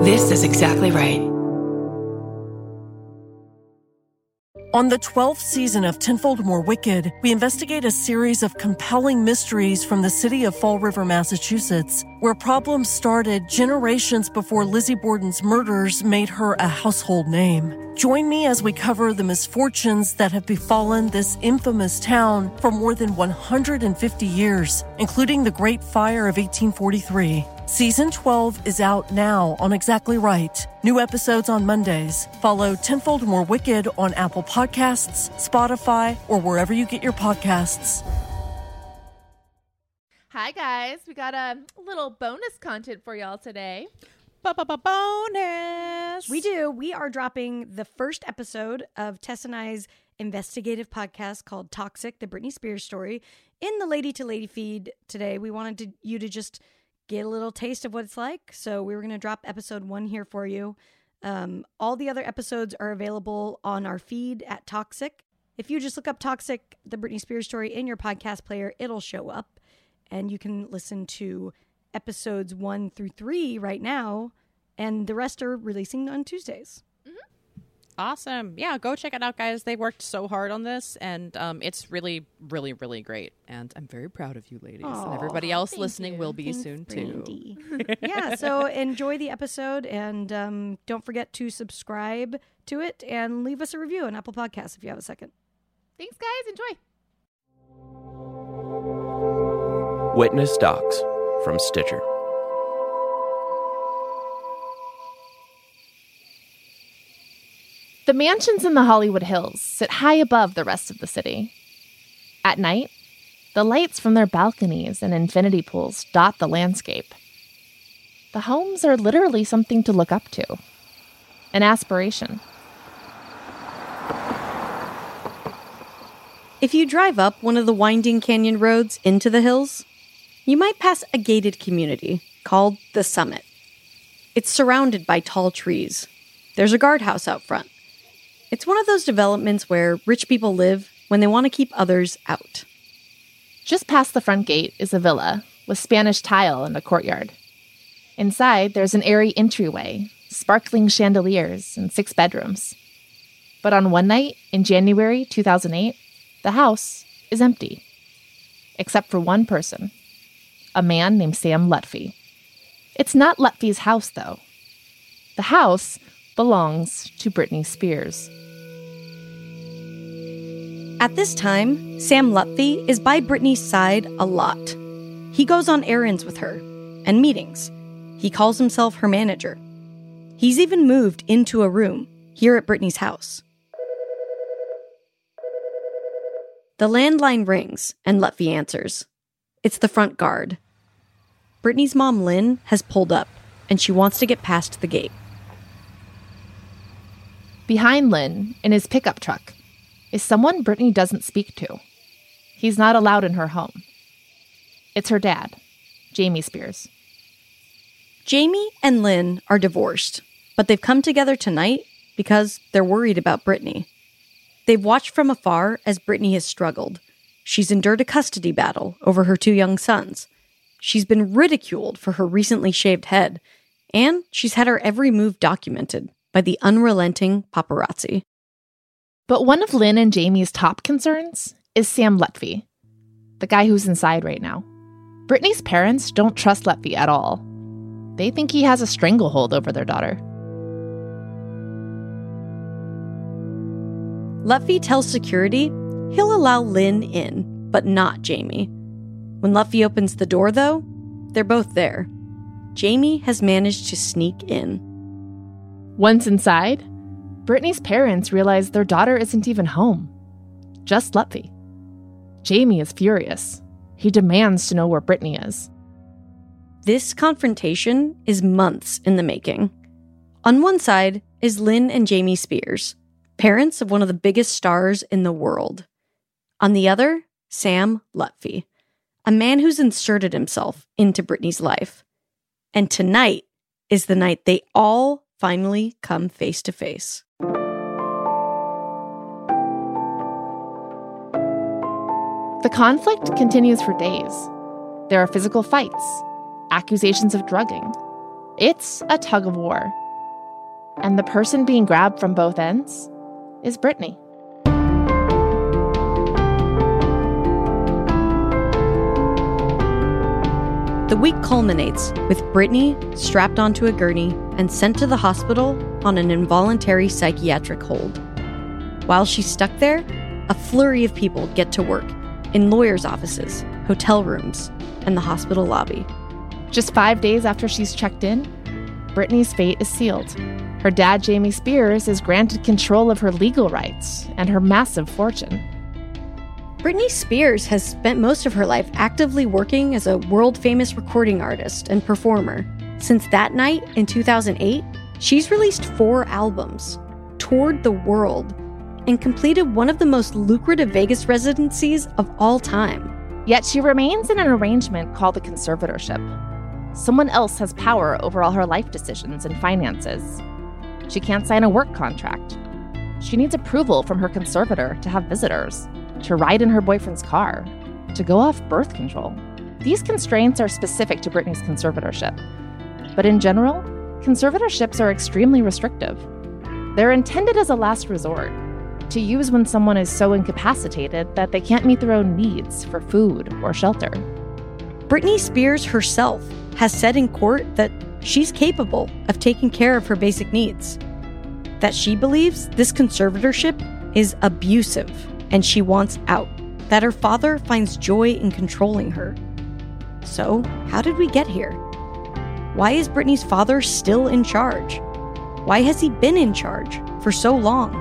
This is exactly right. On the 12th season of Tenfold More Wicked, we investigate a series of compelling mysteries from the city of Fall River, Massachusetts, where problems started generations before Lizzie Borden's murders made her a household name. Join me as we cover the misfortunes that have befallen this infamous town for more than 150 years, including the Great Fire of 1843. Season 12 is out now on Exactly Right. New episodes on Mondays. Follow Tenfold More Wicked on Apple Podcasts, Spotify, or wherever you get your podcasts. Hi, guys. We got a little bonus content for y'all today. Bonus! We do. We are dropping the first episode of Tess and I's investigative podcast called Toxic, the Britney Spears story, in the Lady to Lady feed today. We wanted you to just get a little taste of what it's like. So we were going to drop episode 1 here for you. All the other episodes are available on our feed at Toxic. If you just look up Toxic, the Britney Spears story in your podcast player, it'll show up. And you can listen to episodes 1 through 3 right now. And the rest are releasing on Tuesdays. Awesome. Yeah, go check it out, guys. They worked so hard on this, and it's really, really, really great. And I'm very proud of you, ladies. And everybody else listening will be soon, Brandy. too. Yeah, so enjoy the episode, and don't forget to subscribe to it and leave us a review on Apple Podcasts if you have a second. Thanks, guys. Enjoy. Witness Docs from Stitcher. The mansions in the Hollywood Hills sit high above the rest of the city. At night, the lights from their balconies and infinity pools dot the landscape. The homes are literally something to look up to, an aspiration. If you drive up one of the winding canyon roads into the hills, you might pass a gated community called The Summit. It's surrounded by tall trees. There's a guardhouse out front. It's one of those developments where rich people live when they want to keep others out. Just past the front gate is a villa with Spanish tile and a courtyard. Inside, there's an airy entryway, sparkling chandeliers, and 6 bedrooms. But on one night in January 2008, the house is empty. Except for one person, a man named Sam Lutfi. It's not Lutfi's house, though. The house belongs to Britney Spears. At this time, Sam Lutfi is by Britney's side a lot. He goes on errands with her and meetings. He calls himself her manager. He's even moved into a room here at Britney's house. The landline rings and Lutfi answers. It's the front guard. Britney's mom, Lynn, has pulled up and she wants to get past the gate. Behind Lynn, in his pickup truck, is someone Britney doesn't speak to. He's not allowed in her home. It's her dad, Jamie Spears. Jamie and Lynn are divorced, but they've come together tonight because they're worried about Britney. They've watched from afar as Britney has struggled. She's endured a custody battle over her 2 young sons. She's been ridiculed for her recently shaved head, and she's had her every move documented by the unrelenting paparazzi. But one of Lynn and Jamie's top concerns is Sam Lutfi, the guy who's inside right now. Britney's parents don't trust Lutfi at all. They think he has a stranglehold over their daughter. Lutfi tells security he'll allow Lynn in, but not Jamie. When Lutfi opens the door, though, they're both there. Jamie has managed to sneak in. Once inside, Britney's parents realize their daughter isn't even home. Just Lutfi. Jamie is furious. He demands to know where Britney is. This confrontation is months in the making. On one side is Lynn and Jamie Spears, parents of one of the biggest stars in the world. On the other, Sam Lutfi, a man who's inserted himself into Britney's life. And tonight is the night they all finally come face to face. The conflict continues for days. There are physical fights, accusations of drugging, It's a tug of war. And the person being grabbed from both ends is Brittany. The week culminates with Brittany strapped onto a gurney and sent to the hospital on an involuntary psychiatric hold. While she's stuck there, a flurry of people get to work in lawyers' offices, hotel rooms, and the hospital lobby. Just 5 days after she's checked in, Brittany's fate is sealed. Her dad, Jamie Spears, is granted control of her legal rights and her massive fortune. Britney Spears has spent most of her life actively working as a world-famous recording artist and performer. Since that night in 2008, she's released 4 albums, toured the world, and completed one of the most lucrative Vegas residencies of all time. Yet she remains in an arrangement called the conservatorship. Someone else has power over all her life decisions and finances. She can't sign a work contract. She needs approval from her conservator to have visitors, to ride in her boyfriend's car, to go off birth control. These constraints are specific to Britney's conservatorship. But in general, conservatorships are extremely restrictive. They're intended as a last resort, to use when someone is so incapacitated that they can't meet their own needs for food or shelter. Britney Spears herself has said in court that she's capable of taking care of her basic needs, that she believes this conservatorship is abusive and she wants out, that her father finds joy in controlling her. So, how did we get here? Why is Britney's father still in charge? Why has he been in charge for so long?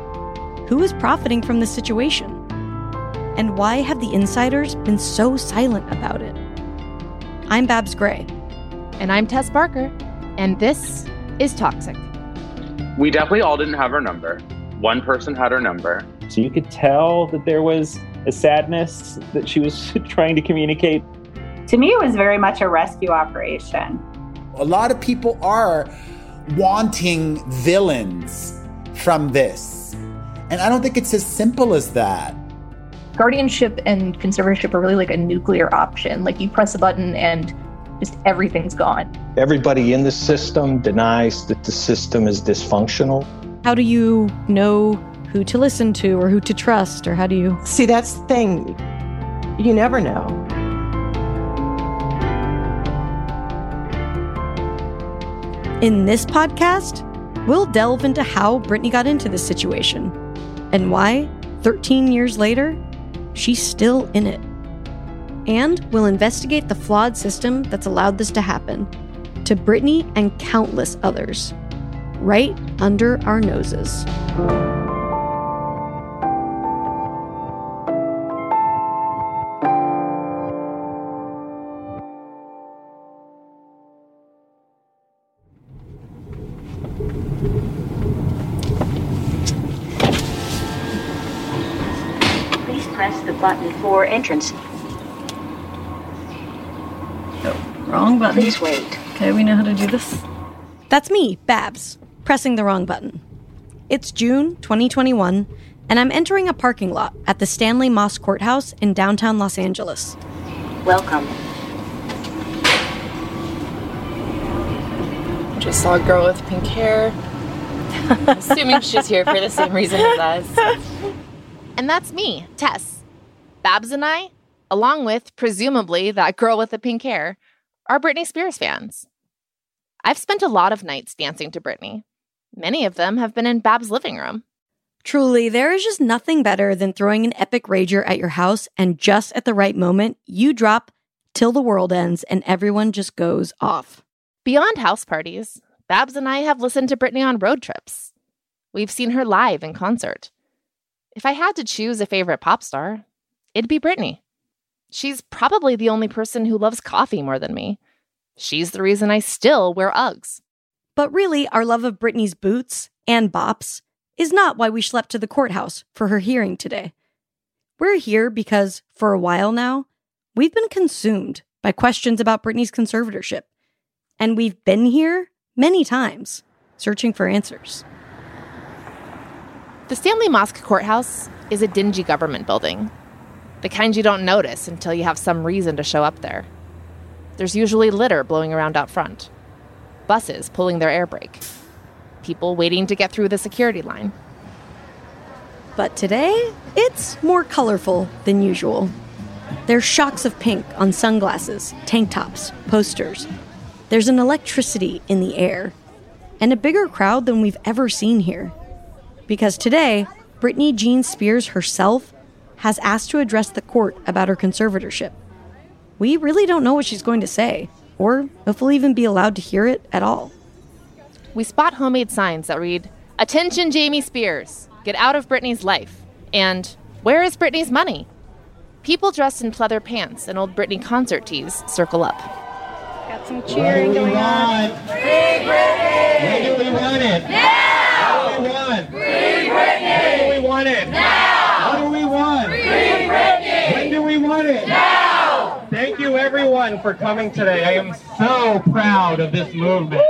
Who is profiting from this situation? And why have the insiders been so silent about it? I'm Babs Gray. And I'm Tess Barker. And this is Toxic. We definitely all didn't have her number. One person had her number. So you could tell that there was a sadness that she was trying to communicate. To me, it was very much a rescue operation. A lot of people are wanting villains from this. And I don't think it's as simple as that. Guardianship and conservatorship are really like a nuclear option. Like you press a button and just everything's gone. Everybody in the system denies that the system is dysfunctional. How do you know who to listen to or who to trust, or how do you... See, that's the thing. You never know. In this podcast, we'll delve into how Britney got into this situation and why, 13 years later, she's still in it. And we'll investigate the flawed system that's allowed this to happen to Britney and countless others, right under our noses. Please press the button for entrance. Oh, wrong button. Please wait. Okay, we know how to do this. That's me, Babs, pressing the wrong button. It's June 2021, and I'm entering a parking lot at the Stanley Moss Courthouse in downtown Los Angeles. Welcome. Just saw a girl with pink hair. Assuming she's here for the same reason as us. And that's me, Tess. Babs and I, along with, presumably, that girl with the pink hair, are Britney Spears fans. I've spent a lot of nights dancing to Britney. Many of them have been in Babs' living room. Truly, there is just nothing better than throwing an epic rager at your house and just at the right moment, you drop Till the World Ends and everyone just goes off. Beyond house parties, Babs and I have listened to Britney on road trips. We've seen her live in concert. If I had to choose a favorite pop star, it'd be Britney. She's probably the only person who loves coffee more than me. She's the reason I still wear Uggs. But really, our love of Britney's boots and bops is not why we schlepped to the courthouse for her hearing today. We're here because, for a while now, we've been consumed by questions about Britney's conservatorship. And we've been here many times, searching for answers. The Stanley Moss Courthouse is a dingy government building. The kind you don't notice until you have some reason to show up there. There's usually litter blowing around out front. buses pulling their air brake. People waiting to get through the security line. But today, it's more colorful than usual. There's shocks of pink on sunglasses, tank tops, posters. There's an electricity in the air, and a bigger crowd than we've ever seen here. Because today, Britney Jean Spears herself has asked to address the court about her conservatorship. We really don't know what she's going to say, or if we'll even be allowed to hear it at all. We spot homemade signs that read, "Attention Jamie Spears, get out of Britney's life," and "Where is Britney's money?" People dressed in pleather pants and old Britney concert tees circle up. Got some cheering going on. Free Britney! When do we want it? Now! What do we want? Free Britney! When do we want it? Now! What do we want? Free Britney! When do we want it? Now! Thank you everyone for coming today. I am so proud of this movement.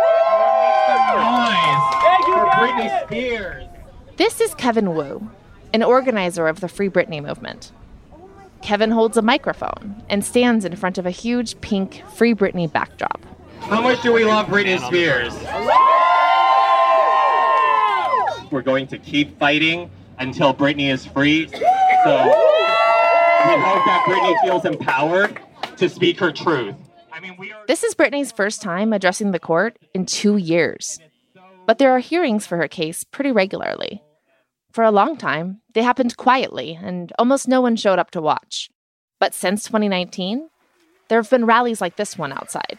Noise for Britney Spears. This is Kevin Wu, an organizer of the Free Britney movement. Kevin holds a microphone and stands in front of a huge pink Free Britney backdrop. How much do we love Britney Spears? We're going to keep fighting until Britney is free. So we hope that Britney feels empowered to speak her truth. This is Britney's first time addressing the court in 2 years. But there are hearings for her case pretty regularly. For a long time, they happened quietly, and almost no one showed up to watch. But since 2019, there have been rallies like this one outside.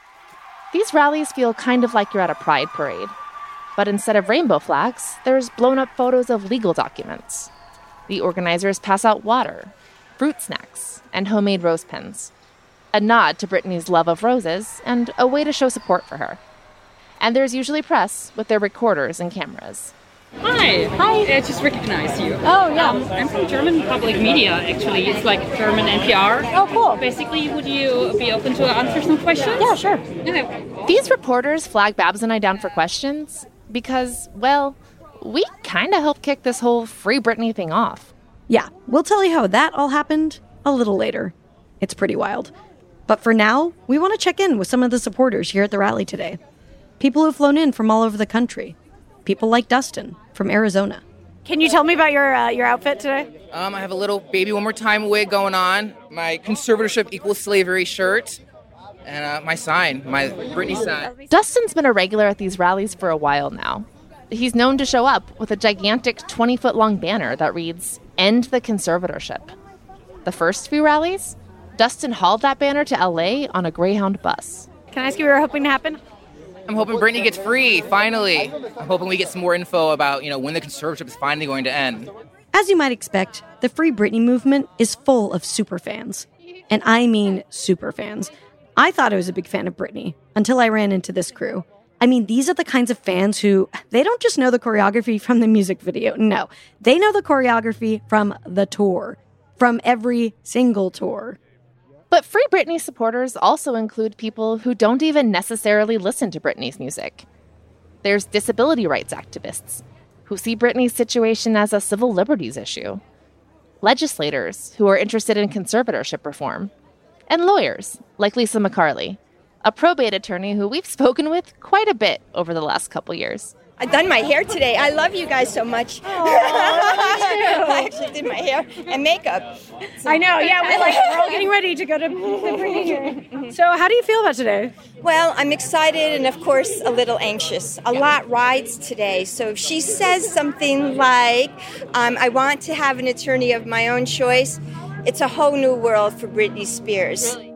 These rallies feel kind of like you're at a pride parade. But instead of rainbow flags, there's blown-up photos of legal documents. The organizers pass out water, fruit snacks, and homemade rose pens. A nod to Britney's love of roses, and a way to show support for her. And there's usually press with their recorders and cameras. Hi. I just recognize you. Oh, yeah. I'm from German public media, actually. It's like German NPR. Oh, cool. Basically, would you be open to answer some questions? Yeah, sure. Okay. These reporters flag Babs and I down for questions because, well, we kind of helped kick this whole Free Britney thing off. Yeah, we'll tell you how that all happened a little later. It's pretty wild. But for now, we want to check in with some of the supporters here at the rally today. People who've flown in from all over the country. People like Dustin from Arizona. Can you tell me about your outfit today? I have a little Baby One More Time wig going on, my conservatorship equals slavery shirt, and my sign, my Britney sign. Dustin's been a regular at these rallies for a while now. He's known to show up with a gigantic 20-foot-long banner that reads, "End the conservatorship." The first few rallies, Dustin hauled that banner to LA on a Greyhound bus. Can I ask you what you're hoping to happen? I'm hoping Britney gets free, finally. I'm hoping we get some more info about, when the conservatorship is finally going to end. As you might expect, the Free Britney movement is full of superfans. And I mean superfans. I thought I was a big fan of Britney until I ran into this crew. I mean, these are the kinds of fans who, they don't just know the choreography from the music video. No, they know the choreography from the tour, from every single tour. But Free Britney supporters also include people who don't even necessarily listen to Britney's music. There's disability rights activists who see Britney's situation as a civil liberties issue, legislators who are interested in conservatorship reform, and lawyers like Lisa McCarley, a probate attorney who we've spoken with quite a bit over the last couple years. I've done my hair today. I love you guys so much. I actually did my hair and makeup. So. I know, yeah, we're all getting ready to go to the premiere. So how do you feel about today? Well, I'm excited and, of course, a little anxious. A lot rides today. So if she says something like, I want to have an attorney of my own choice, it's a whole new world for Britney Spears. Really?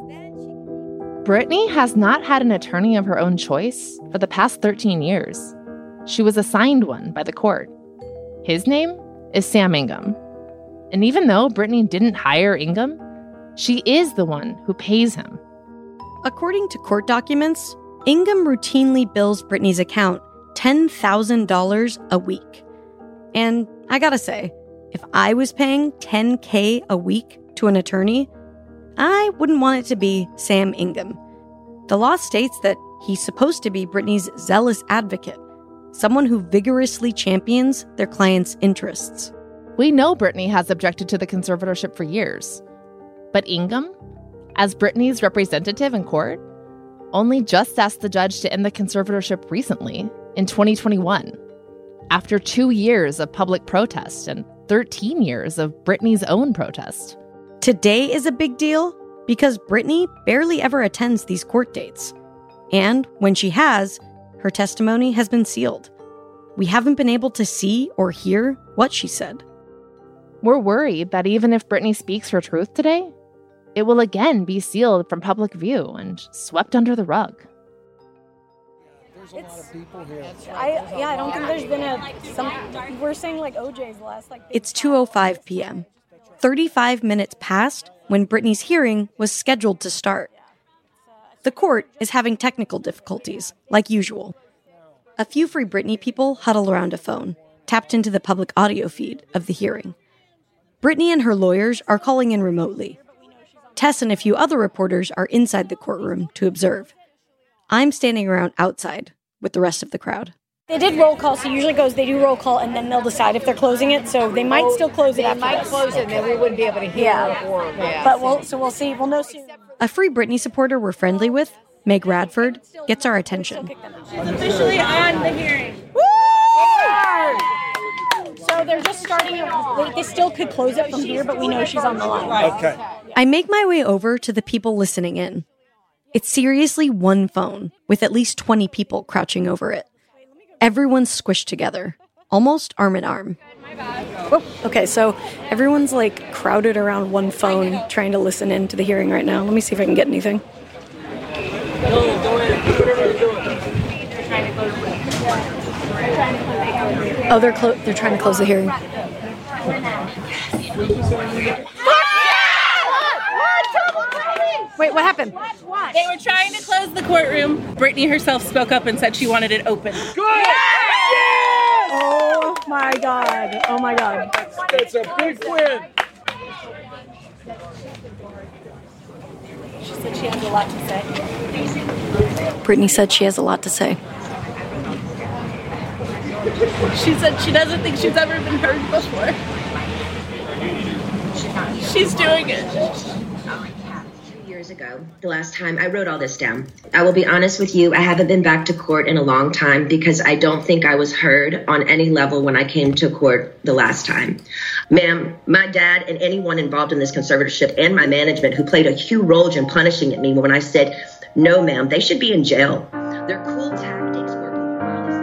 Britney has not had an attorney of her own choice for the past 13 years. She was assigned one by the court. His name is Sam Ingham. And even though Britney didn't hire Ingham, she is the one who pays him. According to court documents, Ingham routinely bills Britney's account $10,000 a week. And I gotta say, if I was paying $10,000 a week to an attorney, I wouldn't want it to be Sam Ingham. The law states that he's supposed to be Britney's zealous advocate, someone who vigorously champions their clients' interests. We know Britney has objected to the conservatorship for years. But Ingham, as Britney's representative in court, only just asked the judge to end the conservatorship recently, in 2021, after 2 years of public protest and 13 years of Britney's own protest. Today is a big deal because Britney barely ever attends these court dates. And when she has, her testimony has been sealed. We haven't been able to see or hear what she said. We're worried that even if Britney speaks her truth today, it will again be sealed from public view and swept under the rug. There's a lot of people here. I don't think there's been we're saying like OJ's last It's 2:05 p.m. 35 minutes passed when Britney's hearing was scheduled to start. The court is having technical difficulties, like usual. A few Free Britney people huddle around a phone, tapped into the public audio feed of the hearing. Britney and her lawyers are calling in remotely. Tess and a few other reporters are inside the courtroom to observe. I'm standing around outside with the rest of the crowd. They did roll call, so usually they do roll call and then they'll decide if they're closing it, so they might still close it after this. They might close it and then we wouldn't be able to hear But we'll see. We'll know soon. A Free Britney supporter we're friendly with, Meg Radford, gets our attention. She's officially on the hearing. Woo! So they're just starting it. They still could close it from here, but we know she's on the line. Okay. I make my way over to the people listening in. It's seriously one phone, with at least 20 people crouching over it. Everyone's squished together, almost arm in arm. Oh, okay, so everyone's crowded around one phone trying to listen in to the hearing right now. Let me see if I can get anything. Oh, they're trying to close the hearing. Wait, what happened? They were trying to close the courtroom. Britney herself spoke up and said she wanted it open. Good! Oh my God. Oh my God. That's a big win. She said she has a lot to say. Britney said she has a lot to say. She said she doesn't think she's ever been heard before. She's doing it. Years ago, the last time I wrote all this down. I will be honest with you, I haven't been back to court in a long time because I don't think I was heard on any level when I came to court the last time. Ma'am, my dad and anyone involved in this conservatorship and my management who played a huge role in punishing me when I said, no, ma'am, they should be in jail. They're cool tactics working for Miley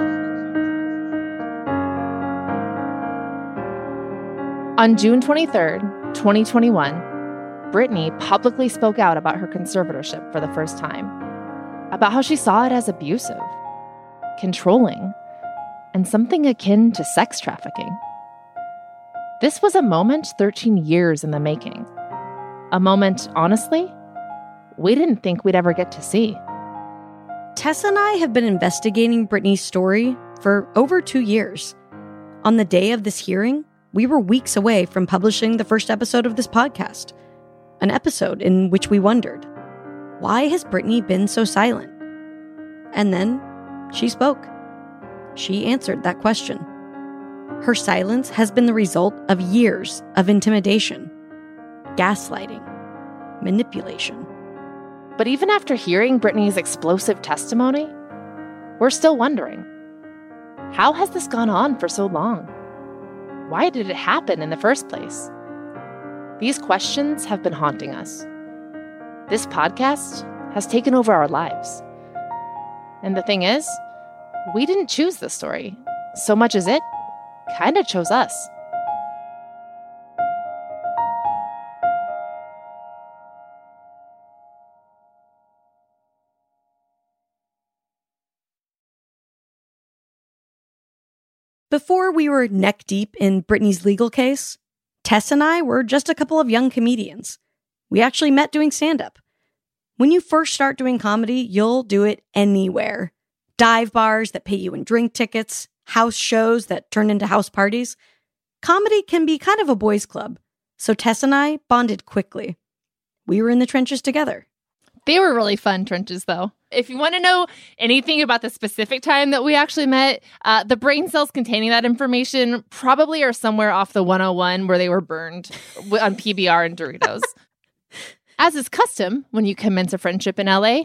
Cyrus. On June 23rd, 2021, Britney publicly spoke out about her conservatorship for the first time, about how she saw it as abusive, controlling, and something akin to sex trafficking. This was a moment 13 years in the making. A moment, honestly, we didn't think we'd ever get to see. Tessa and I have been investigating Britney's story for over 2 years. On the day of this hearing, we were weeks away from publishing the first episode of this podcast. An episode in which we wondered, why has Britney been so silent? And then she spoke. She answered that question. Her silence has been the result of years of intimidation, gaslighting, manipulation. But even after hearing Britney's explosive testimony, we're still wondering, how has this gone on for so long? Why did it happen in the first place? These questions have been haunting us. This podcast has taken over our lives. And the thing is, we didn't choose this story so much as it kind of chose us. Before we were neck deep in Britney's legal case, Tess and I were just a couple of young comedians. We actually met doing stand-up. When you first start doing comedy, you'll do it anywhere. Dive bars that pay you in drink tickets, house shows that turn into house parties. Comedy can be kind of a boys' club, so Tess and I bonded quickly. We were in the trenches together. They were really fun trenches, though. If you want to know anything about the specific time that we actually met, the brain cells containing that information probably are somewhere off the 101 where they were burned on PBR and Doritos. As is custom when you commence a friendship in LA,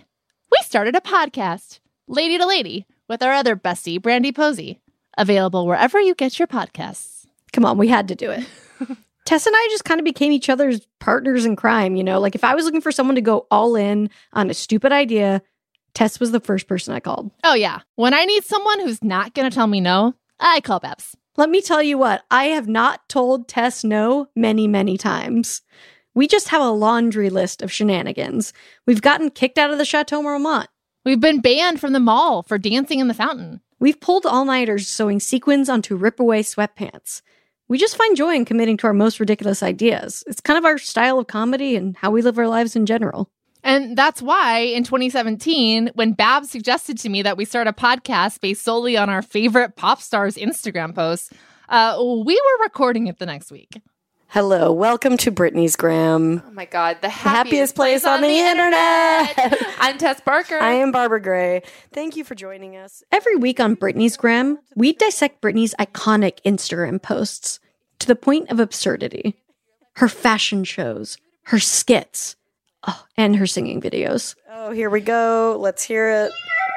We started a podcast, Lady to Lady, with our other bestie, Brandy Posey. Available wherever you get your podcasts. Come on, we had to do it. Tess and I just kind of became each other's partners in crime, you know? Like, if I was looking for someone to go all in on a stupid idea, Tess was the first person I called. Oh, yeah. When I need someone who's not going to tell me no, I call Babs. Let me tell you what, I have not told Tess no many, many times. We just have a laundry list of shenanigans. We've gotten kicked out of the Chateau Marmont. We've been banned from the mall for dancing in the fountain. We've pulled all-nighters sewing sequins onto rip-away sweatpants. We just find joy in committing to our most ridiculous ideas. It's kind of our style of comedy and how we live our lives in general. And that's why in 2017, when Babs suggested to me that we start a podcast based solely on our favorite pop stars' Instagram posts, we were recording it the next week. Hello, welcome to Britney's Gram. Oh my God, the happiest place on the internet. I'm Tess Barker. I am Barbara Gray. Thank you for joining us. Every week on Britney's Gram, we dissect Britney's iconic Instagram posts to the point of absurdity. Her fashion shows, her skits, and her singing videos. Oh, here we go. Let's hear it.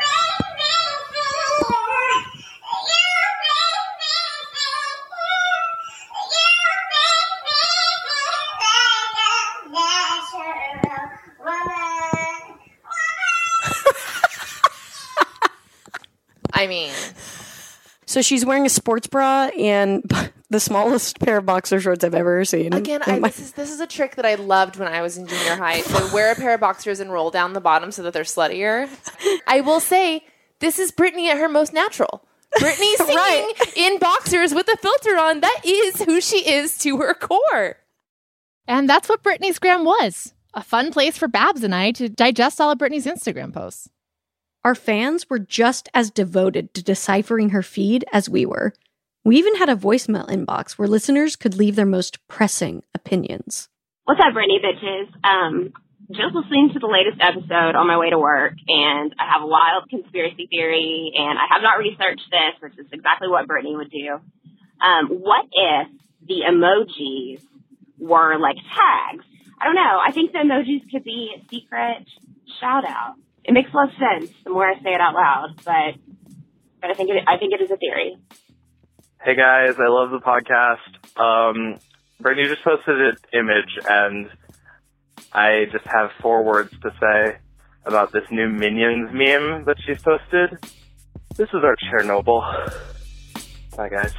I mean, so she's wearing a sports bra and the smallest pair of boxer shorts I've ever seen. Again, this is a trick that I loved when I was in junior high. So wear a pair of boxers and roll down the bottom so that they're sluttier. I will say, this is Britney at her most natural. Britney singing Right. in boxers with a filter on. That is who she is to her core. And that's what Britney's Gram was. A fun place for Babs and I to digest all of Britney's Instagram posts. Our fans were just as devoted to deciphering her feed as we were. We even had a voicemail inbox where listeners could leave their most pressing opinions. What's up, Britney bitches? Just listening to the latest episode on my way to work, and I have a wild conspiracy theory, and I have not researched this, which is exactly what Britney would do. What if the emojis were like tags? I don't know. I think the emojis could be a secret shout-out. It makes a lot of sense the more I say it out loud, but I think it is a theory. Hey guys, I love the podcast. Brittany just posted an image, and I just have 4 words to say about this new Minions meme that she's posted. This is our Chernobyl. Bye guys.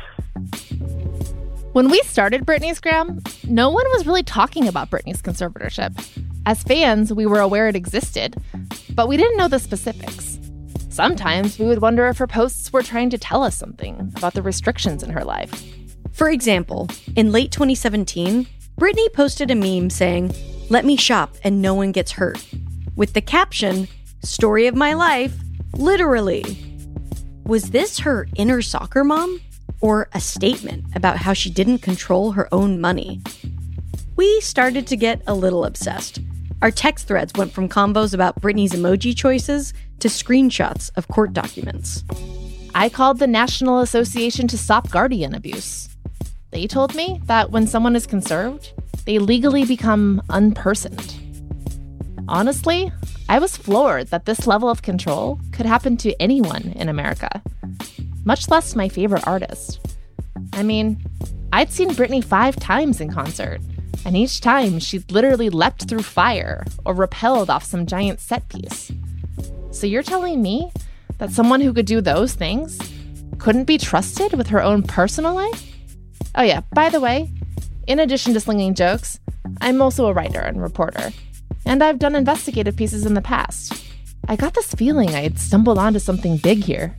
When we started Britney's Gram, no one was really talking about Britney's conservatorship. As fans, we were aware it existed, but we didn't know the specifics. Sometimes we would wonder if her posts were trying to tell us something about the restrictions in her life. For example, in late 2017, Britney posted a meme saying, "Let me shop and no one gets hurt," with the caption, "Story of my life, literally." Was this her inner soccer mom? Or a statement about how she didn't control her own money? We started to get a little obsessed. Our text threads went from combos about Britney's emoji choices to screenshots of court documents. I called the National Association to Stop Guardian Abuse. They told me that when someone is conserved, they legally become unpersoned. Honestly, I was floored that this level of control could happen to anyone in America, much less my favorite artist. I mean, I'd seen Britney 5 times in concert, and each time she'd literally leapt through fire or rappelled off some giant set piece. So you're telling me that someone who could do those things couldn't be trusted with her own personal life? Oh yeah, by the way, in addition to slinging jokes, I'm also a writer and reporter, and I've done investigative pieces in the past. I got this feeling I had stumbled onto something big here.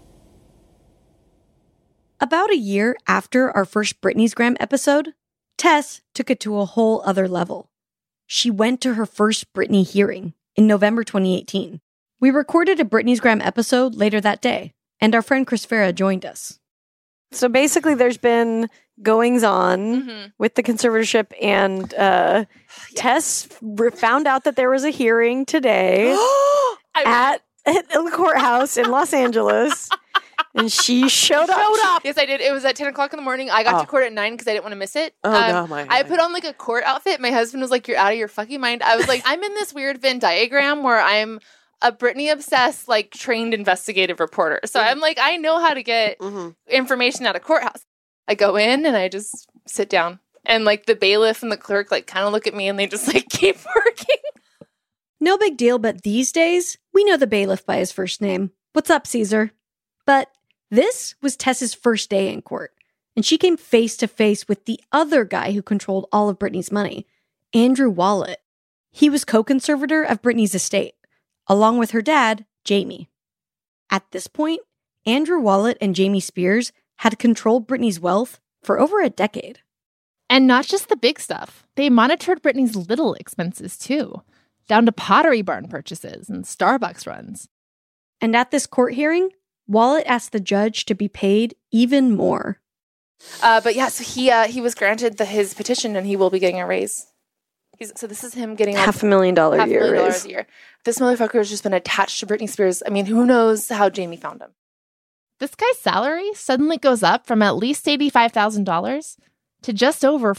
About a year after our first Britney's Gram episode, Tess took it to a whole other level. She went to her first Britney hearing in November 2018. We recorded a Britney's Gram episode later that day, and our friend Chris Farah joined us. So basically there's been goings-on with the conservatorship, and Tess found out that there was a hearing today at the courthouse in Los Angeles. And she showed up. Yes, I did. It was at 10 o'clock in the morning. I got to court at 9 because I didn't want to miss it. I put on like a court outfit. My husband was like, "You're out of your fucking mind." I was like, I'm in this weird Venn diagram where I'm a Britney-obsessed, like, trained investigative reporter. So I'm like, I know how to get information out of courthouse. I go in and I just sit down. And, like, the bailiff and the clerk, like, kind of look at me and they just, like, keep working. No big deal, but these days, we know the bailiff by his first name. What's up, Caesar? But this was Tess's first day in court, and she came face to face with the other guy who controlled all of Britney's money, Andrew Wallet. He was co-conservator of Britney's estate, along with her dad, Jamie. At this point, Andrew Wallet and Jamie Spears had controlled Britney's wealth for over a decade. And not just the big stuff. They monitored Britney's little expenses, too, down to Pottery Barn purchases and Starbucks runs. And at this court hearing, Wallet asked the judge to be paid even more. But yeah, so he was granted his petition, and he will be getting a raise. So this is him getting $500,000 a year. This motherfucker has just been attached to Britney Spears. I mean, who knows how Jamie found him? This guy's salary suddenly goes up from at least $85,000 to just over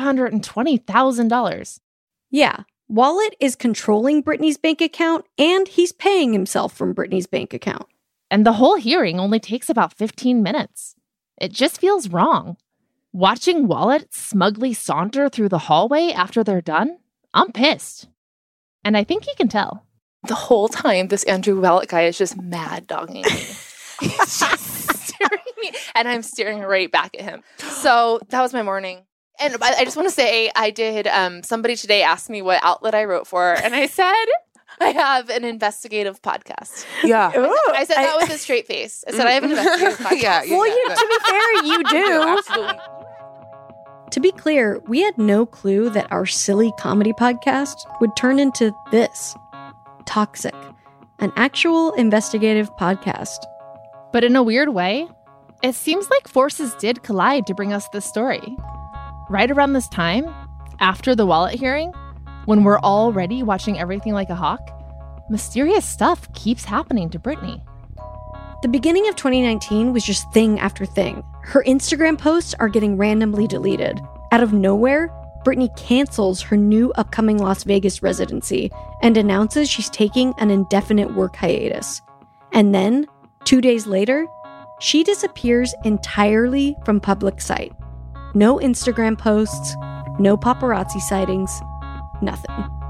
$420,000. Yeah, Wallet is controlling Britney's bank account, and he's paying himself from Britney's bank account. And the whole hearing only takes about 15 minutes. It just feels wrong. Watching Wallet smugly saunter through the hallway after they're done, I'm pissed. And I think you can tell. The whole time, this Andrew Wallet guy is just mad dogging me. He's just staring at me, and I'm staring right back at him. So that was my morning. And I just want to say, I did, somebody today asked me what outlet I wrote for, and I said, I have an investigative podcast. Yeah. I said that with a straight face. I said, I have an investigative podcast. To be fair, you do. Absolutely. To be clear, we had no clue that our silly comedy podcast would turn into this. Toxic. An actual investigative podcast. But in a weird way, it seems like forces did collide to bring us this story. Right around this time, after the Wallet hearing, when we're already watching Everything Like a Hawk, mysterious stuff keeps happening to Britney. The beginning of 2019 was just thing after thing. Her Instagram posts are getting randomly deleted. Out of nowhere, Britney cancels her new upcoming Las Vegas residency and announces she's taking an indefinite work hiatus. And then, 2 days later, she disappears entirely from public sight. No Instagram posts, no paparazzi sightings, nothing.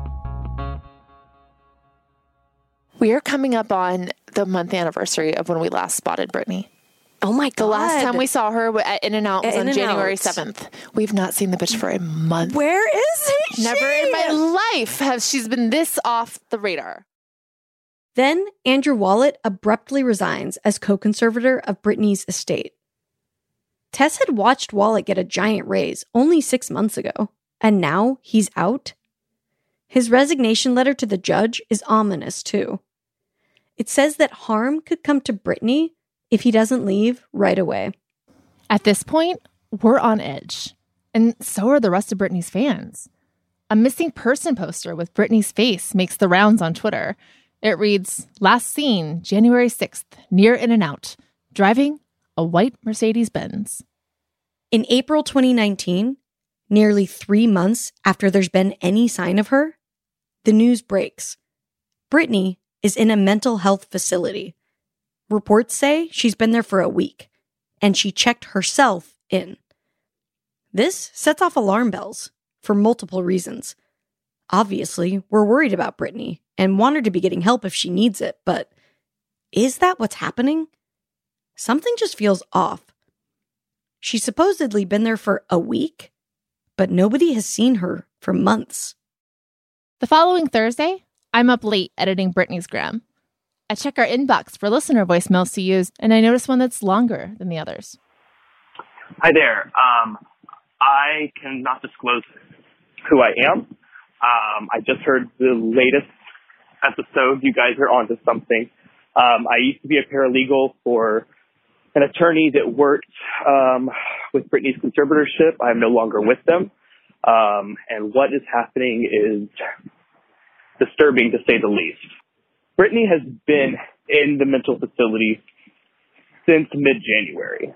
We are coming up on the month anniversary of when we last spotted Britney. Oh my God. The last time we saw her at In-N-Out was on January 7th. We've not seen the bitch for a month. Where is she? Never in my life has she been this off the radar. Then Andrew Wallet abruptly resigns as co-conservator of Britney's estate. Tess had watched Wallet get a giant raise only 6 months ago, and now he's out. His resignation letter to the judge is ominous, too. It says that harm could come to Britney if he doesn't leave right away. At this point, we're on edge. And so are the rest of Britney's fans. A missing person poster with Britney's face makes the rounds on Twitter. It reads, "Last seen January 6th, near In-N-Out, driving a white Mercedes-Benz." In April 2019, nearly 3 months after there's been any sign of her, the news breaks. Britney is in a mental health facility. Reports say she's been there for a week, and she checked herself in. This sets off alarm bells for multiple reasons. Obviously, we're worried about Britney and want her to be getting help if she needs it, but is that what's happening? Something just feels off. She's supposedly been there for a week, but nobody has seen her for months. The following Thursday, I'm up late editing Britney's gram. I check our inbox for listener voicemails to use, and I notice one that's longer than the others. Hi there. I cannot disclose who I am. I just heard the latest episode. You guys are onto something. I used to be a paralegal for an attorney that worked with Britney's conservatorship. I'm no longer with them. And what is happening is disturbing, to say the least. Britney has been in the mental facility since mid-January.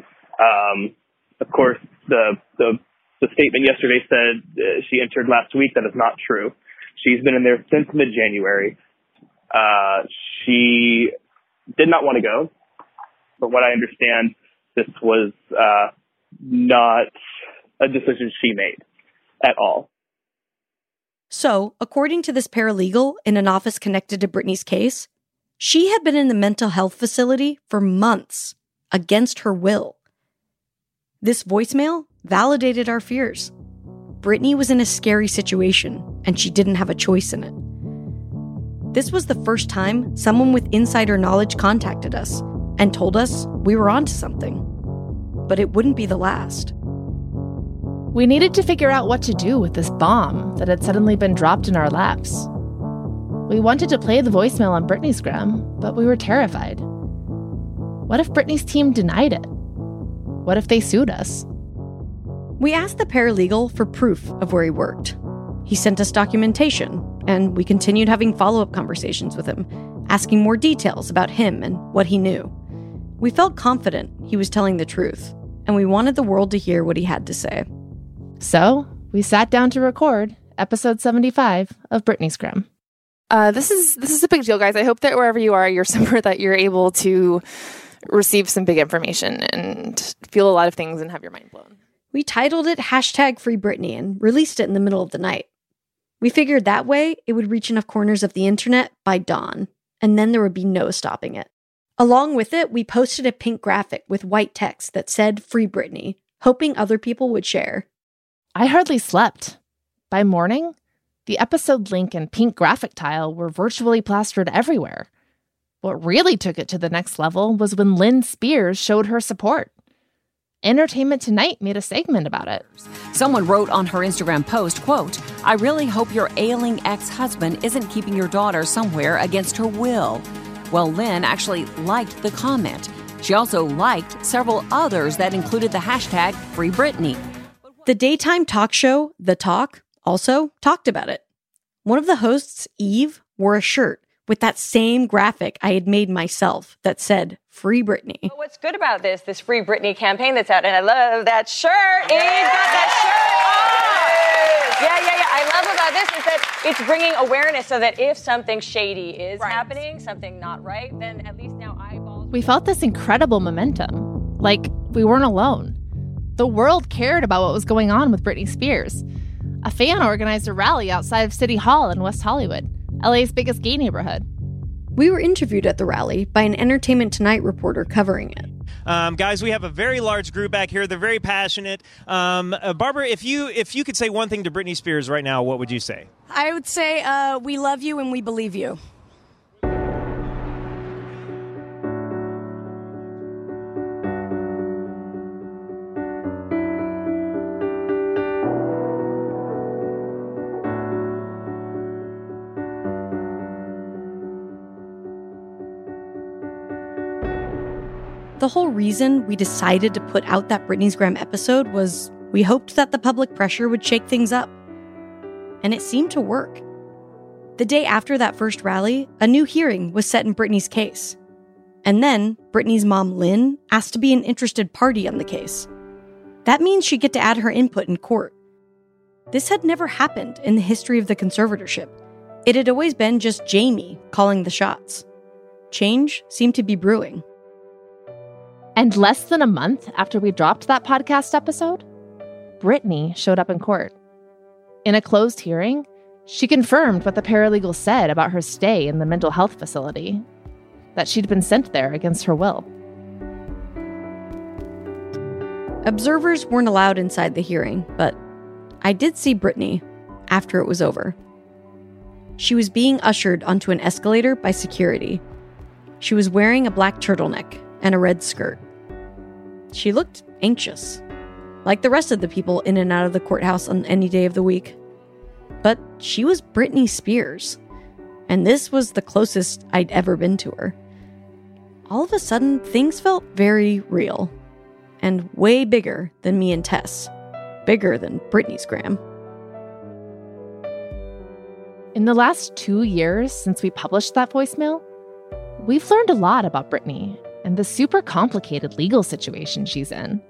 Of course, the statement yesterday said she entered last week. That is not true. She's been in there since mid-January. She did not want to go. But what I understand, this was not a decision she made at all. So, according to this paralegal in an office connected to Britney's case, she had been in the mental health facility for months against her will. This voicemail validated our fears. Britney was in a scary situation, and she didn't have a choice in it. This was the first time someone with insider knowledge contacted us and told us we were onto something. But it wouldn't be the last. We needed to figure out what to do with this bomb that had suddenly been dropped in our laps. We wanted to play the voicemail on Britney's gram, but we were terrified. What if Britney's team denied it? What if they sued us? We asked the paralegal for proof of where he worked. He sent us documentation, and we continued having follow-up conversations with him, asking more details about him and what he knew. We felt confident he was telling the truth, and we wanted the world to hear what he had to say. So, we sat down to record episode 75 of Britney's Gram. This is a big deal, guys. I hope that wherever you are, you're somewhere that you're able to receive some big information and feel a lot of things and have your mind blown. We titled it #FreeBritney and released it in the middle of the night. We figured that way it would reach enough corners of the internet by dawn, and then there would be no stopping it. Along with it, we posted a pink graphic with white text that said Free Britney, hoping other people would share. I hardly slept. By morning, the episode link and pink graphic tile were virtually plastered everywhere. What really took it to the next level was when Lynn Spears showed her support. Entertainment Tonight made a segment about it. Someone wrote on her Instagram post, quote, "I really hope your ailing ex-husband isn't keeping your daughter somewhere against her will." Well, Lynn actually liked the comment. She also liked several others that included the hashtag Free Britney. The daytime talk show, The Talk, also talked about it. One of the hosts, Eve, wore a shirt with that same graphic I had made myself that said Free Britney. Well, what's good about this Free Britney campaign that's out, and I love that shirt. Eve got that shirt on. Yeah. I love about this is that it's bringing awareness so that if something shady is happening, something not right, then at least now eyeballs. We felt this incredible momentum, like we weren't alone. The world cared about what was going on with Britney Spears. A fan organized a rally outside of City Hall in West Hollywood, LA's biggest gay neighborhood. We were interviewed at the rally by an Entertainment Tonight reporter covering it. Guys, we have a very large group back here. They're very passionate. Barbara, if you could say one thing to Britney Spears right now, what would you say? I would say we love you and we believe you. The whole reason we decided to put out that Britney's Gram episode was we hoped that the public pressure would shake things up. And it seemed to work. The day after that first rally, a new hearing was set in Britney's case. And then Britney's mom, Lynn, asked to be an interested party on the case. That means she'd get to add her input in court. This had never happened in the history of the conservatorship. It had always been just Jamie calling the shots. Change seemed to be brewing. And less than a month after we dropped that podcast episode, Britney showed up in court. In a closed hearing, she confirmed what the paralegal said about her stay in the mental health facility, that she'd been sent there against her will. Observers weren't allowed inside the hearing, but I did see Britney after it was over. She was being ushered onto an escalator by security. She was wearing a black turtleneck and a red skirt. She looked anxious, like the rest of the people in and out of the courthouse on any day of the week. But she was Britney Spears, and this was the closest I'd ever been to her. All of a sudden, things felt very real, and way bigger than me and Tess, bigger than Britney's Gram. In the last 2 years since we published that voicemail, we've learned a lot about Britney and the super complicated legal situation she's in.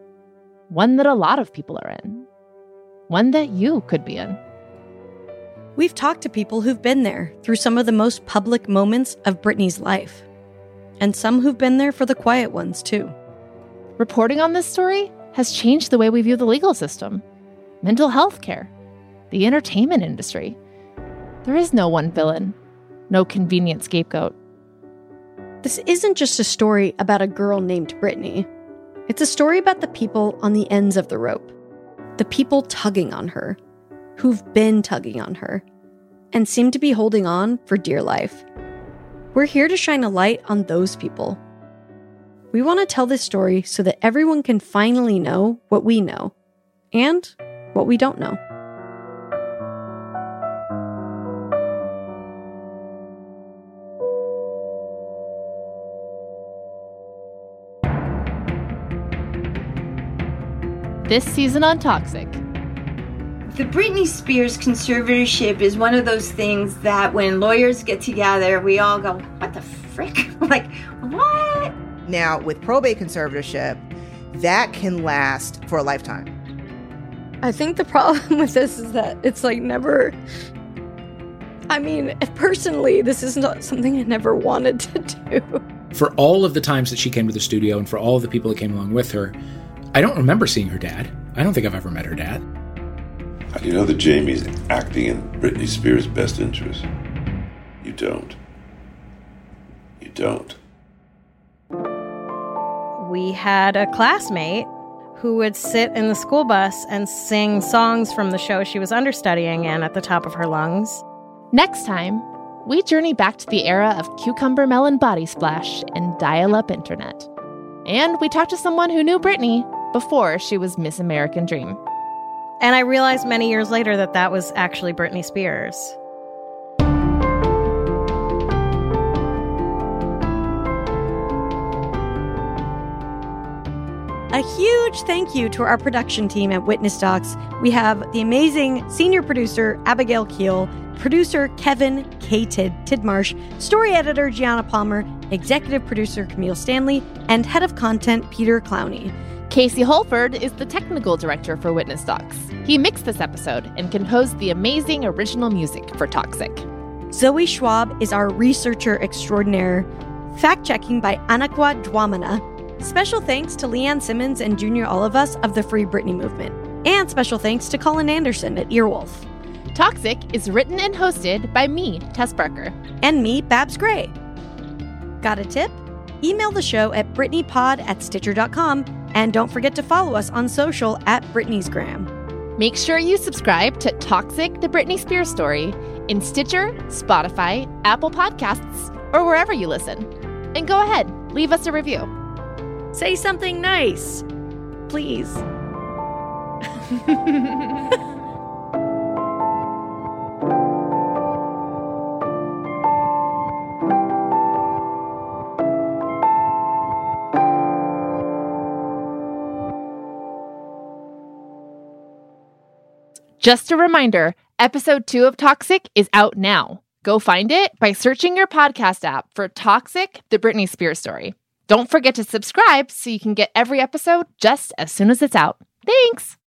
One that a lot of people are in. One that you could be in. We've talked to people who've been there through some of the most public moments of Britney's life. And some who've been there for the quiet ones, too. Reporting on this story has changed the way we view the legal system, mental health care, the entertainment industry. There is no one villain, no convenient scapegoat. This isn't just a story about a girl named Britney. It's a story about the people on the ends of the rope, the people tugging on her, who've been tugging on her, and seem to be holding on for dear life. We're here to shine a light on those people. We want to tell this story so that everyone can finally know what we know, and what we don't know. This season on Toxic. The Britney Spears conservatorship is one of those things that when lawyers get together, we all go, what the frick? Like, what? Now, with probate conservatorship, that can last for a lifetime. I think the problem with this is that it's like never... I mean, personally, this is not something I never wanted to do. For all of the times that she came to the studio and for all of the people that came along with her, I don't remember seeing her dad. I don't think I've ever met her dad. How do you know that Jamie's acting in Britney Spears' best interest? You don't. You don't. We had a classmate who would sit in the school bus and sing songs from the show she was understudying in at the top of her lungs. Next time, we journey back to the era of cucumber melon body splash and dial-up internet. And we talk to someone who knew Britney before she was Miss American Dream. And I realized many years later that that was actually Britney Spears. A huge thank you to our production team at Witness Docs. We have the amazing senior producer, Abigail Keel, producer, Kevin K. Tidmarsh, story editor, Gianna Palmer, executive producer, Camille Stanley, and head of content, Peter Clowney. Casey Holford is the technical director for Witness Docs. He mixed this episode and composed the amazing original music for Toxic. Zoe Schwab is our researcher extraordinaire. Fact-checking by Anakwa Dwamana. Special thanks to Leanne Simmons and Junior Olivas of the Free Britney Movement. And special thanks to Colin Anderson at Earwolf. Toxic is written and hosted by me, Tess Barker. And me, Babs Gray. Got a tip? Email the show at BritneyPod@Stitcher.com. And don't forget to follow us on social at Britney'sGram. Make sure you subscribe to Toxic, the Britney Spears Story in Stitcher, Spotify, Apple Podcasts, or wherever you listen. And go ahead, leave us a review. Say something nice, please. Just a reminder, episode 2 of Toxic is out now. Go find it by searching your podcast app for Toxic, the Britney Spears Story. Don't forget to subscribe so you can get every episode just as soon as it's out. Thanks!